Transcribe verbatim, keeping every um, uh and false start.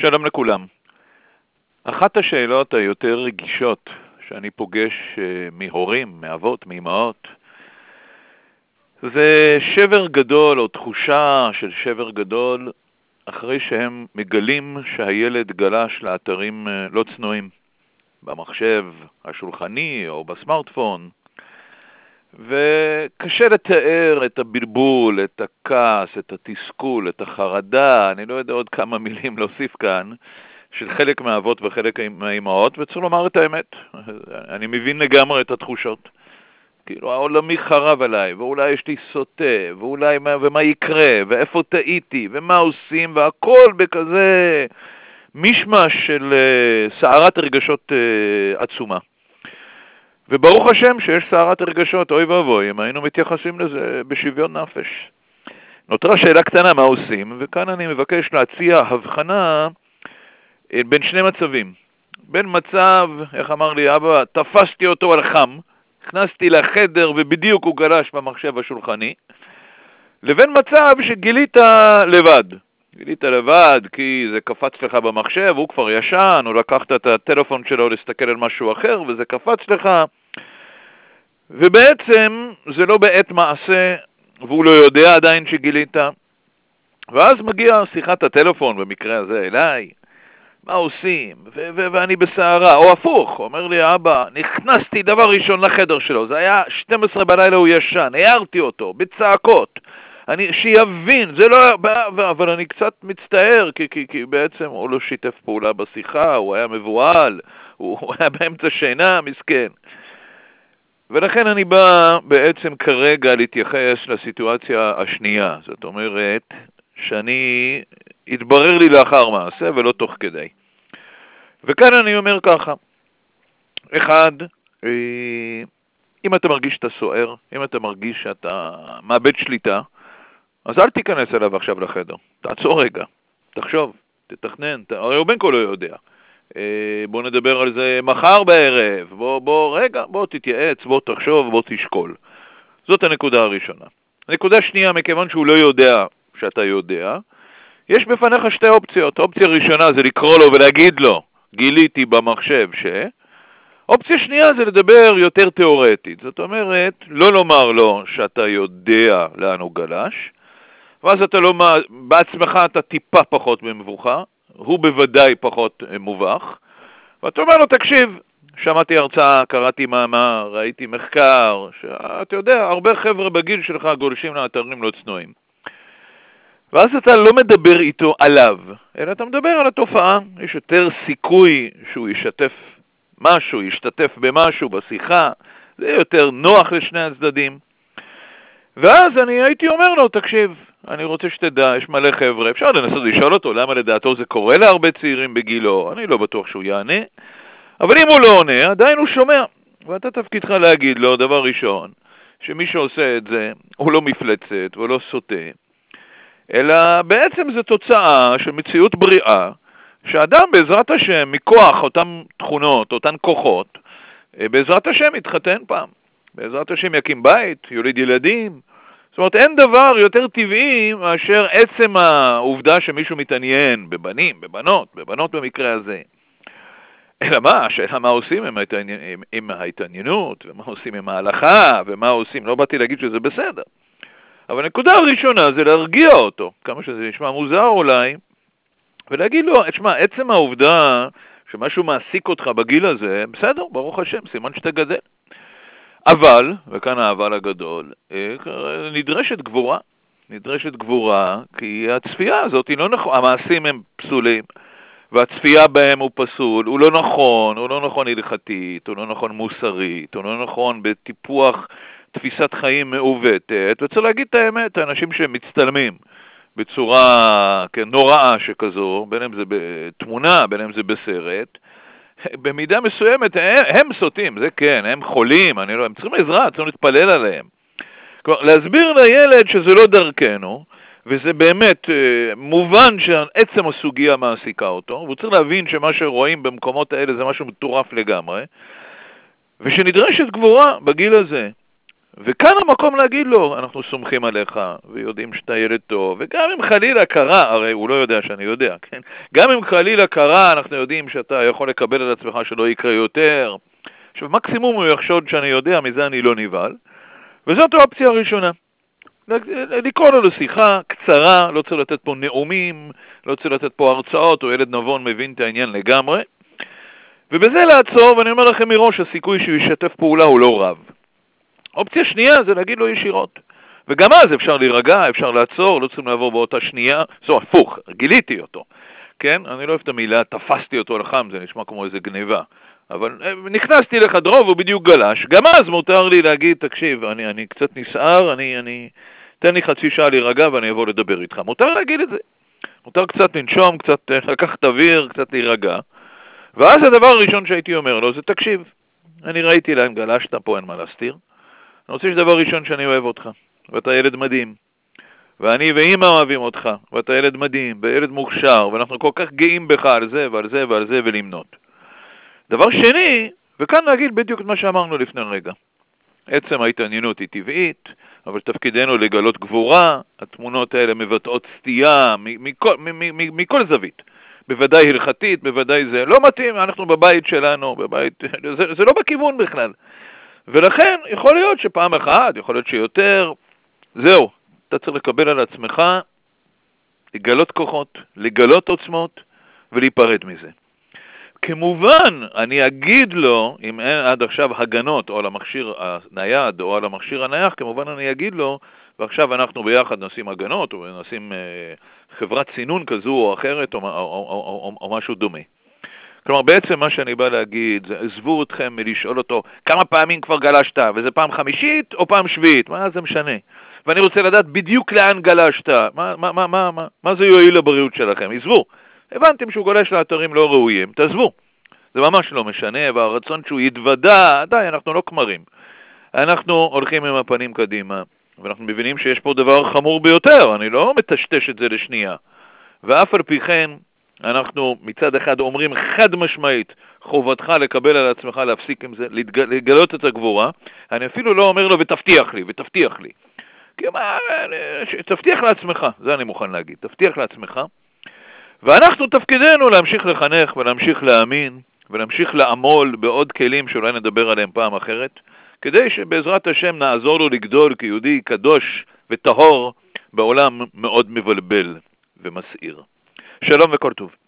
שלום לכולם. אחת השאלות היותר רגישות שאני פוגש מהורים, מאבות, מאמהות, זה שבר גדול או תחושה של שבר גדול אחרי שהם מגלים שהילד גלש לאתרים לא צנועים, במחשב השולחני או בסמארטפון, וקשה לתאר את הבלבול, את הכעס, את התסכול, את החרדה, אני לא יודע עוד כמה מילים להוסיף כאן, של חלק מהאבות וחלק מהאימהות, וצריך לומר את האמת, אני מבין לגמרי את התחושות. כאילו העולמי חרב עליי, ואולי יש לי סוטה, ואולי מה, ומה יקרה, ואיפה טעיתי, ומה עושים, והכל בכזה משמש של uh, סערת הרגשות uh, עצומה. וברוך השם שיש סערת הרגשות, אוי ואבוי, אם היינו מתייחסים לזה בשוויון נפש. נותרה שאלה קטנה, מה עושים? וכאן אני מבקש להציע הבחנה בין שני מצבים. בין מצב, איך אמר לי אבא, תפסתי אותו על חם, הכנסתי לחדר ובדיוק הוא גלש במחשב השולחני, לבין מצב שגילית לבד. גילית לבד כי זה קפץ לך במחשב, הוא כבר ישן, הוא לקחת את הטלפון שלו להסתכל על משהו אחר וזה קפץ לך, ובעצם זה לא בעת מעשה והוא לא יודע עדיין שגילית. ואז מגיע שיחת הטלפון במקרה הזה אליי, מה עושים? ו- ו- ואני בסערה, או הפוך, אומר לי אבא, נכנסתי דבר ראשון לחדר שלו, זה היה שתים עשרה בלילה הוא ישן, הערתי אותו בצעקות, אני, שיבין, זה לא, אבל אני קצת מצטער, כי, כי, כי בעצם הוא לא שיתף פעולה בשיחה, הוא היה מבועל, הוא, הוא היה באמצע שינה, מסכן. ולכן אני בא בעצם כרגע להתייחס לסיטואציה השנייה, זאת אומרת, שאני התברר לי לאחר מעשה ולא תוך כדי. וכאן אני אומר ככה, אחד, אם אתה מרגיש שאתה סוער, אם אתה מרגיש שאתה מאבד שליטה, אז אל תיכנס אליו עכשיו לחדר, תעצור רגע, תחשוב, תתכנן, הרי הוא בין כה לא יודע. בוא נדבר על זה מחר בערב, בוא, בוא, רגע, בוא תתייעץ, בוא תחשוב, בוא תשקול. זאת הנקודה הראשונה. הנקודה שנייה, מכיוון שהוא לא יודע שאתה יודע, יש בפניך שתי אופציות. אופציה ראשונה זה לקרוא לו ולהגיד לו, גיליתי במחשב ש... אופציה שנייה זה לדבר יותר תיאורטית. זאת אומרת, לא לומר לו שאתה יודע לאן הוא גלש, ואז אתה לא, בעצמך אתה טיפה פחות במבוכה, הוא בוודאי פחות מובך, ואתה אומר לו, תקשיב, שמעתי הרצאה, קראתי מאמר, ראיתי מחקר, שאתה יודע, הרבה חבר'ה בגיל שלך גולשים לאתרים לא צנועים. ואז אתה לא מדבר איתו עליו, אלא אתה מדבר על התופעה. יש יותר סיכוי שהוא ישתף משהו, ישתתף במשהו בשיחה, זה יותר נוח לשני הצדדים. ואז אני הייתי אומר לו, תקשיב, אני רוצה שתדע, יש מלא חבר'ה, אפשר לנסות לשאול אותו למה לדעתו זה קורה להרבה צעירים בגילו, אני לא בטוח שהוא יענה, אבל אם הוא לא עונה, עדיין הוא שומע. ואתה תפקידך להגיד לו, דבר ראשון, שמי שעושה את זה, הוא לא מפלצת ולא סוטה, אלא בעצם זו תוצאה של מציאות בריאה, שאדם בעזרת השם, מכוח אותן תכונות, אותן כוחות, בעזרת השם יתחתן פעם. בעזרת השם יקים בית, יוליד ילדים. זאת אומרת, אין דבר יותר טבעי מאשר עצם העובדה שמישהו מתעניין בבנים, בבנות, בבנות במקרה הזה. אלא מה? השאלה מה עושים עם, ההתעניין, עם, עם ההתעניינות, ומה עושים עם ההלכה, ומה עושים, לא באתי להגיד שזה בסדר. אבל הנקודה הראשונה זה להרגיע אותו, כמה שזה נשמע מוזר אולי, ולהגיד לו, תשמע, עצם העובדה שמשהו מעסיק אותך בגיל הזה, בסדר, ברוך השם, סימן שאתה גדל. אבל, וכאן האבל הגדול, נדרשת גבורה. נדרשת גבורה, כי הצפייה הזאת היא לא נכון, המעשים הם פסולים, והצפייה בהם הוא פסול, הוא לא נכון, הוא לא נכון הלכתית, הוא לא נכון מוסרית, הוא לא נכון בטיפוח תפיסת חיים מעוותת, וצריך להגיד את האמת, האנשים שמצטלמים בצורה כן, נוראה שכזו, בין אם זה בתמונה, בין אם זה בסרט, במידה מסוימת הם, הם סוטים, זה כן, הם חולים, אני לא, הם צריכים עזרה, צריכים להתפלל עליהם. כלומר, להסביר לילד שזה לא דרכנו, וזה באמת אה, מובן שעצם הסוגיה מעסיקה אותו, והוא צריך להבין שמה שרואים במקומות האלה זה משהו מטורף לגמרי, ושנדרשת גבורה בגיל הזה. וכאן המקום להגיד לו, אנחנו סומכים עליך, ויודעים שאתה ילד טוב, וגם אם חלילה קרה, הרי הוא לא יודע שאני יודע, כן? גם אם חלילה קרה, אנחנו יודעים שאתה יכול לקבל על עצמך שלא יקרה יותר. עכשיו, מקסימום הוא יחשוד שאני יודע, מזה אני לא נבהל, וזאת האופציה הראשונה. לקרוא לו לשיחה קצרה, לא צריך לתת פה נאומים, לא צריך לתת פה הרצאות, או ילד נבון מבין את העניין לגמרי, ובזה לעצור, ואני אומר לכם מראש, הסיכוי שהוא ישתף פעולה הוא לא רב. אופציה שנייה זה להגיד לו ישירות. וגם אז אפשר להירגע, אפשר לעצור, לא צריכים לעבור באותה שנייה. זו הפוך, גיליתי אותו. כן? אני לא אוהב את המילה, תפסתי אותו לחם, זה נשמע כמו איזה גניבה. אבל נכנסתי לחדרו והוא בדיוק גלש. גם אז מותר לי להגיד, תקשיב, אני, אני קצת נסער, אני, אני, תן לי חצי שעה להירגע ואני אבוא לדבר איתך. מותר להגיד את זה. מותר קצת לנשום, קצת לקחת אוויר, קצת להירגע. ואז הדבר הראשון שהייתי אומר לו זה, תקשיב, אני ראיתי להם גלשת, פה אין מה להסתיר. אני רוצה שדבר ראשון שאני אוהב אותך, ואתה ילד מדהים, ואני ואמא אוהבים אותך, ואתה ילד מדהים, וילד מוכשר, ואנחנו כל כך גאים בך על זה ועל זה ועל זה ולמנות. דבר שני, וכאן להגיד בדיוק את מה שאמרנו לפני רגע, עצם ההתעניינות היא טבעית, אבל תפקידנו לגלות גבורה, התמונות האלה מבטאות סטייה מכל, מכל זווית. בוודאי הלכתית, בוודאי זה לא מתאים, אנחנו בבית שלנו, בבית, זה, זה לא בכיוון בכלל. ולכן יכול להיות שפעם אחת, יכול להיות שיותר, זהו, אתה צריך לקבל על עצמך, לגלות כוחות, לגלות עוצמות ולהיפרד מזה. כמובן, אני אגיד לו, אם אין עד עכשיו הגנות או על המכשיר הנייד או על המכשיר הנייח, כמובן אני אגיד לו, ועכשיו אנחנו ביחד נשים הגנות או נשים אה, חברת צינון כזו או אחרת או, או, או, או, או משהו דומה. כלומר, בעצם מה שאני בא להגיד, זה עזבו אתכם מלשאול אותו כמה פעמים כבר גלשת, וזה פעם חמישית או פעם שביעית, מה זה משנה? ואני רוצה לדעת בדיוק לאן גלשת, מה, מה, מה, מה, מה, מה זה יועיל לבריאות שלכם? עזבו. הבנתם שהוא גולש לאתרים לא ראויים, תעזבו. זה ממש לא משנה, והרצון שהוא יתוודע, די, אנחנו לא כמרים. אנחנו הולכים עם הפנים קדימה, ואנחנו מבינים שיש פה דבר חמור ביותר, אני לא מטשטש את זה לשנייה. ואף על פי כן, אנחנו מצד אחד אומרים חד משמעית, חובתך לקבל על עצמך להפסיק עם זה, לגלות את הגבורה. אני אפילו לא אומר לו ותבטיח לי, ותבטיח לי. כי מה, תבטיח לעצמך, זה אני מוכן להגיד, תבטיח לעצמך. ואנחנו תפקידנו להמשיך לחנך ולהמשיך להאמין ולהמשיך לעמול בעוד כלים שאולי נדבר עליהם פעם אחרת, כדי שבעזרת השם נעזור לו לגדול כיהודי קדוש וטהור בעולם מאוד מבלבל ומסעיר. שלום וכל טוב.